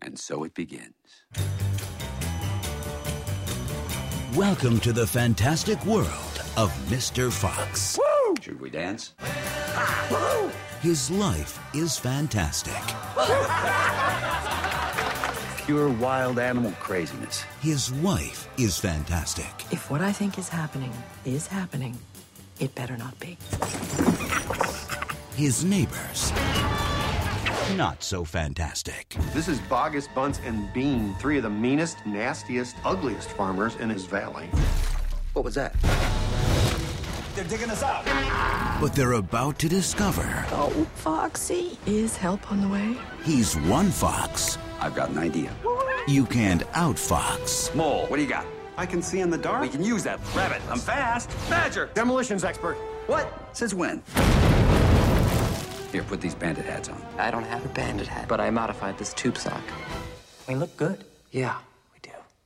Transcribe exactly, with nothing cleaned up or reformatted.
And so it begins. Welcome to the fantastic world of Mister Fox. Woo! Should we dance? Ah, His life is fantastic. Pure wild animal craziness. His wife is fantastic. If what I think is happening is happening, it better not be. His neighbors, not so fantastic. This is Bogus, Bunce, and Bean, three of the meanest, nastiest, ugliest farmers in his valley. What was that? They're digging us out. But they're about to discover... Oh, Foxy. Is help on the way? He's one fox. I've got an idea. You can't out-fox. Mole, what do you got? I can see in the dark. We can use that. Rabbit, I'm fast. Badger. Demolitions expert. What? Since when? Here, put these bandit hats on. I don't have a bandit hat, but I modified this tube sock. We look good. Yeah.